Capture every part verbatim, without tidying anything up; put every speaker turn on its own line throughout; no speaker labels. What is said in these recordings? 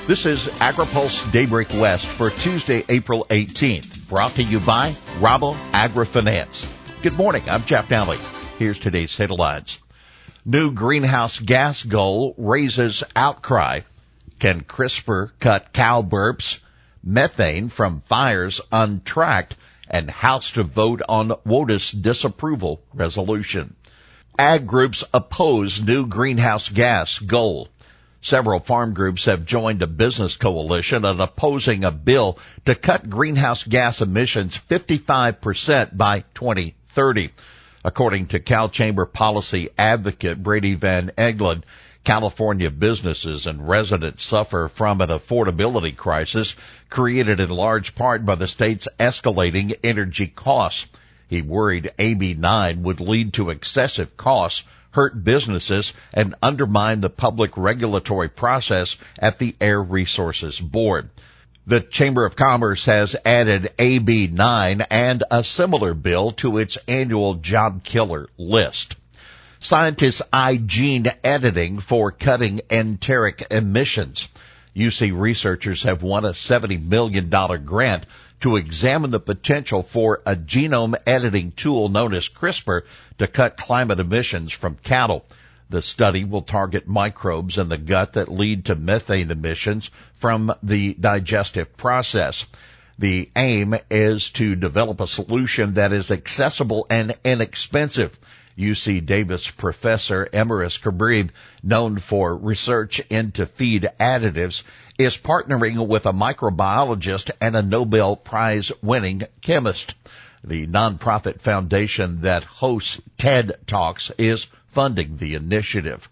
This is AgriPulse Daybreak West for Tuesday, April eighteenth, brought to you by Rabo AgriFinance. Good morning, I'm Jeff Nally. Here's today's headlines. New greenhouse gas goal raises outcry. Can CRISPR cut cow burps? Methane from fires untracked, and House to vote on WOTUS disapproval resolution. Ag groups oppose new greenhouse gas goal. Several farm groups have joined a business coalition in opposing a bill to cut greenhouse gas emissions fifty-five percent by twenty thirty. According to Cal Chamber policy advocate Brady Van Eglen, California businesses and residents suffer from an affordability crisis created in large part by the state's escalating energy costs. He worried A B nine would lead to excessive costs, hurt businesses, and undermine the public regulatory process at the Air Resources Board. The Chamber of Commerce has added A B nine and a similar bill to its annual job killer list. Scientists eye gene editing for cutting enteric emissions. U C researchers have won a seventy million dollars grant to examine the potential for a genome editing tool known as CRISPR to cut climate emissions from cattle. The study will target microbes in the gut that lead to methane emissions from the digestive process. The aim is to develop a solution that is accessible and inexpensive. U C Davis professor Emrys Kabrib, known for research into feed additives, is partnering with a microbiologist and a Nobel Prize-winning chemist. The nonprofit foundation that hosts TED Talks is funding the initiative.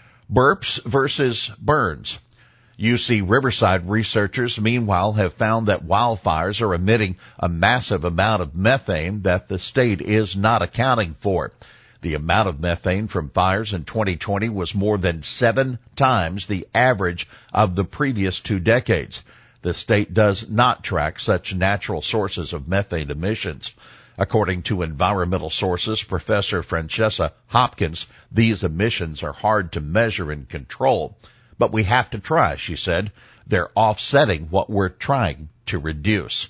Burps versus burns. U C Riverside researchers, meanwhile, have found that wildfires are emitting a massive amount of methane that the state is not accounting for. The amount of methane from fires in twenty twenty was more than seven times the average of the previous two decades. The state does not track such natural sources of methane emissions. According to environmental sources, Professor Francesca Hopkins, these emissions are hard to measure and control. But we have to try, she said. They're offsetting what we're trying to reduce.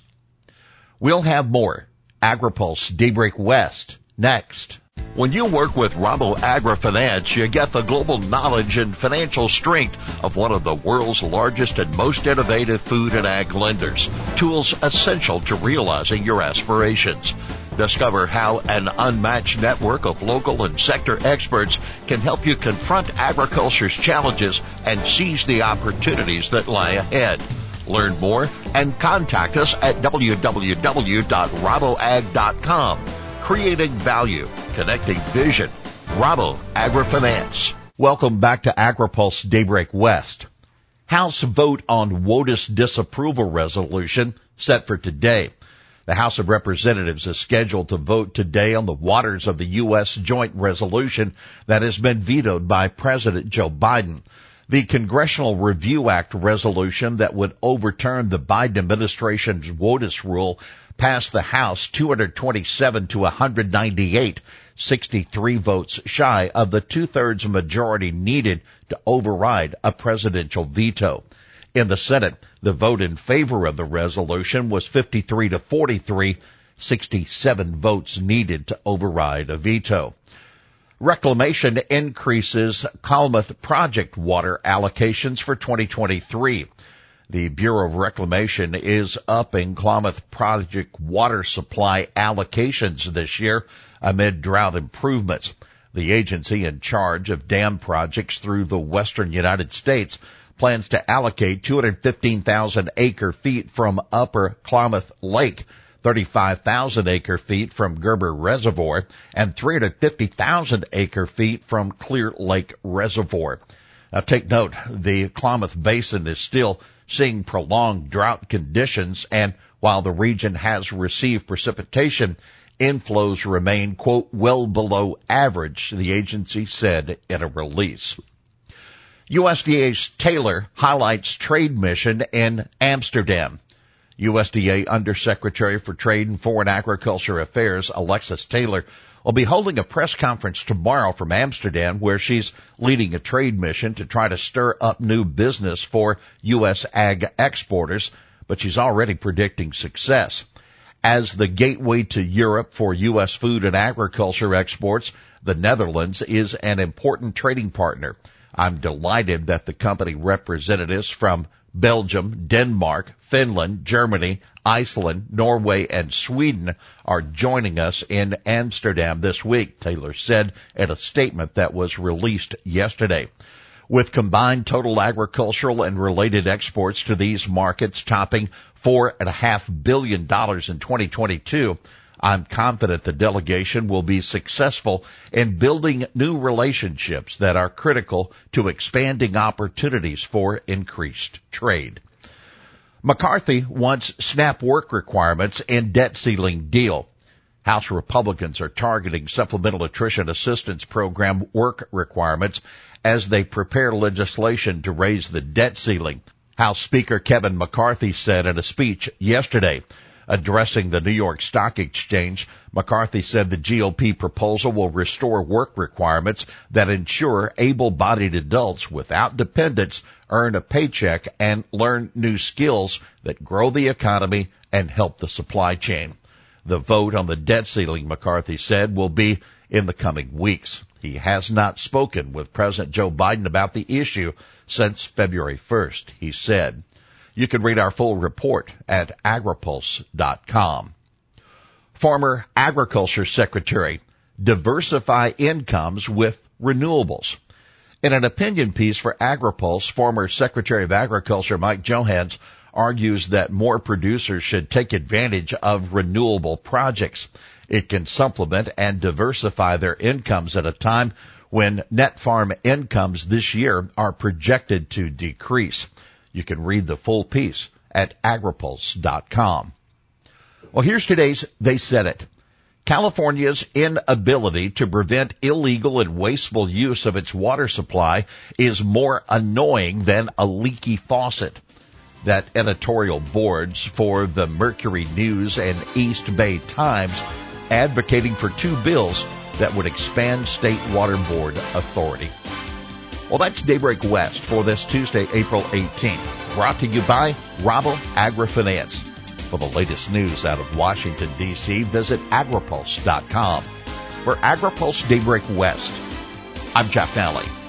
We'll have more AgriPulse Daybreak West next. When you work with Rabo AgriFinance, you get the global knowledge and financial strength of one of the world's largest and most innovative food and ag lenders. Tools essential to realizing your aspirations. Discover how an unmatched network of local and sector experts can help you confront agriculture's challenges and seize the opportunities that lie ahead. Learn more and contact us at w w w dot rabo ag dot com. Creating value, connecting vision. Rabo AgriFinance. Welcome back to AgriPulse Daybreak West. House vote on WOTUS disapproval resolution set for today. The House of Representatives is scheduled to vote today on the waters of the U S joint resolution that has been vetoed by President Joe Biden. The Congressional Review Act resolution that would overturn the Biden administration's WOTUS rule passed the House two hundred twenty-seven to one hundred ninety-eight, sixty-three votes shy of the two-thirds majority needed to override a presidential veto. In the Senate, the vote in favor of the resolution was fifty-three to forty-three, sixty-seven votes needed to override a veto. Reclamation increases Klamath project water allocations for twenty twenty-three. The Bureau of Reclamation is upping Klamath project water supply allocations this year amid drought improvements. The agency in charge of dam projects through the western United States plans to allocate two hundred fifteen thousand acre feet from Upper Klamath Lake, thirty-five thousand acre feet from Gerber Reservoir, and three hundred fifty thousand acre feet from Clear Lake Reservoir. Now take note, the Klamath Basin is still seeing prolonged drought conditions, and while the region has received precipitation, inflows remain, quote, well below average, the agency said in a release. U S D A's Taylor highlights trade mission in Amsterdam. U S D A Undersecretary for Trade and Foreign Agriculture Affairs, Alexis Taylor, will be holding a press conference tomorrow from Amsterdam where she's leading a trade mission to try to stir up new business for U S ag exporters, but she's already predicting success. As the gateway to Europe for U S food and agriculture exports, the Netherlands is an important trading partner. I'm delighted that the company representatives from Belgium, Denmark, Finland, Germany, Iceland, Norway, and Sweden are joining us in Amsterdam this week, Taylor said in a statement that was released yesterday. With combined total agricultural and related exports to these markets topping four point five billion dollars in twenty twenty-two, I'm confident the delegation will be successful in building new relationships that are critical to expanding opportunities for increased trade. McCarthy wants SNAP work requirements in debt ceiling deal. House Republicans are targeting Supplemental Nutrition Assistance Program work requirements as they prepare legislation to raise the debt ceiling. House Speaker Kevin McCarthy said in a speech yesterday. Addressing the New York Stock Exchange, McCarthy said the G O P proposal will restore work requirements that ensure able-bodied adults without dependents earn a paycheck and learn new skills that grow the economy and help the supply chain. The vote on the debt ceiling, McCarthy said, will be in the coming weeks. He has not spoken with President Joe Biden about the issue since February first, he said. You can read our full report at agripulse dot com. Former Agriculture Secretary, diversify incomes with renewables. In an opinion piece for AgriPulse, former Secretary of Agriculture Mike Johanns argues that more producers should take advantage of renewable projects. It can supplement and diversify their incomes at a time when net farm incomes this year are projected to decrease. You can read the full piece at agripulse dot com. Well, here's today's They Said It. California's inability to prevent illegal and wasteful use of its water supply is more annoying than a leaky faucet. That editorial boards for the Mercury News and East Bay Times advocating for two bills that would expand state water board authority. Well, that's Daybreak West for this Tuesday, April eighteenth. Brought to you by Rabo AgriFinance. For the latest news out of Washington, D C, visit agripulse dot com. For AgriPulse Daybreak West, I'm Jeff Nally.